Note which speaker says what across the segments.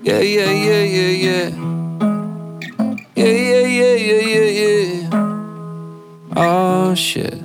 Speaker 1: Yeah, yeah, yeah, yeah, yeah. Yeah, yeah, yeah, yeah, yeah, yeah. Oh, shit.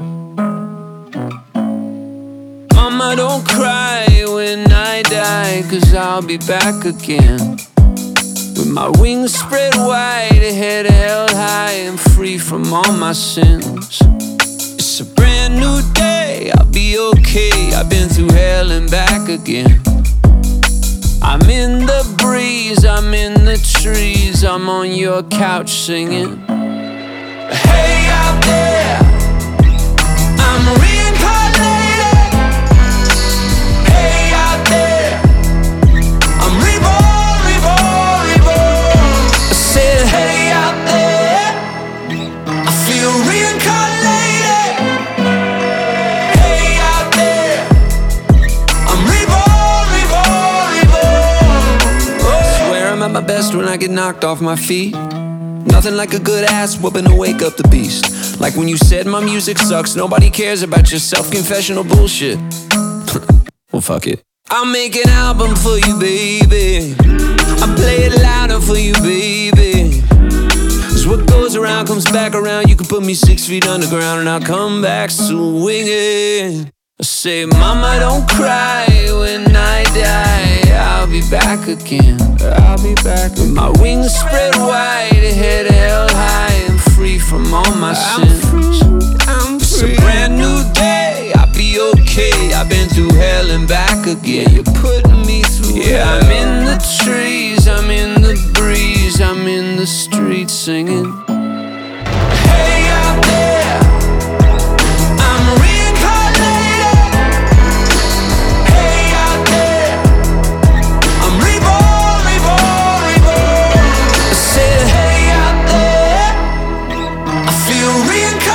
Speaker 1: Mama, don't cry when I die, 'cause I'll be back again. With my wings spread wide, head held high, and free from all my sins. It's a brand new day, I'll be okay. I've been through hell and back again. I'm in the breeze, I'm in the trees, I'm on your couch singing. Hey out there, I'm reincarnated. Hey out there, I'm reborn, reborn, reborn. I said hey out there, I feel reincarnated. Hey out there, I'm reborn, reborn, reborn. Oh. I swear I'm at my best when I get knocked off my feet. Nothing like a good ass whooping to wake up the beast. Like when you said my music sucks, nobody cares about your self-confessional bullshit. Well, fuck it. I'll make an album for you, baby. I'll play it louder for you, baby. 'Cause what goes around comes back around. You can put me 6 feet underground and I'll come back swinging. I say, mama, don't cry when I die. I'll be back again. I'll be back with my wings spread wide, head held high, and free from all my sins. It's a brand new day, I'll be okay. I've been through hell and back again. You're putting me through. Yeah, hell. I'm in the trees, I'm in the breeze, I'm in the streets singing. Hey out there, I'm reincarnated. Hey out there, I'm reborn, reborn, reborn. I said hey out there, I feel reincarnated.